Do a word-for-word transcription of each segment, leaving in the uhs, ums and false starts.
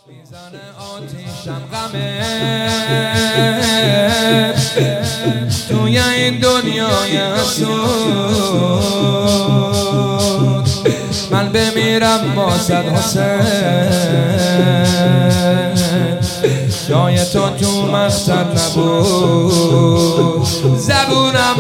میزنه آتیشم غمه توی این دنیای حسود، من بمیرم با صد حسین، جای تو تو مقصد نبود. زبونم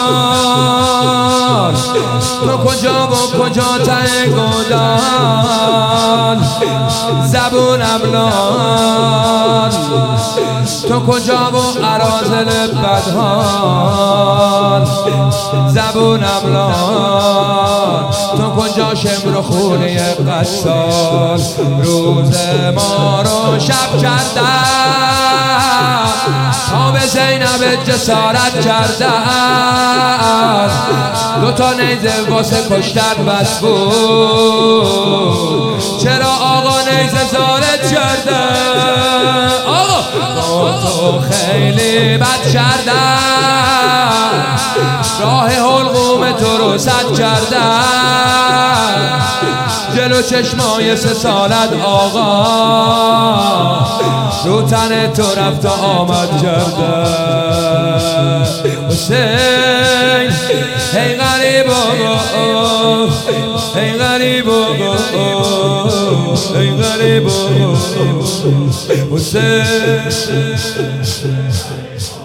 لال تو کجا و کجا ته گودال، زبونم لال تو کجا و اراذل بدحال، زبونم لال تو کجا شمر و خونه قصال. روز ما رو شب کردن تا به زینب جسارت کردن، دوتا نیزه واسه کشتن بس بود، چرا آقا نیزه زارت کرده؟ آقا تو خیلی بد کردن، راه حلقوم تو رو سد کردن، جلو چشمای سه سالت آقا رو تن تو رفت و آمد کرده. حسین ای غریب آقا، ای غریب آقا، ای غریب آقا حسین.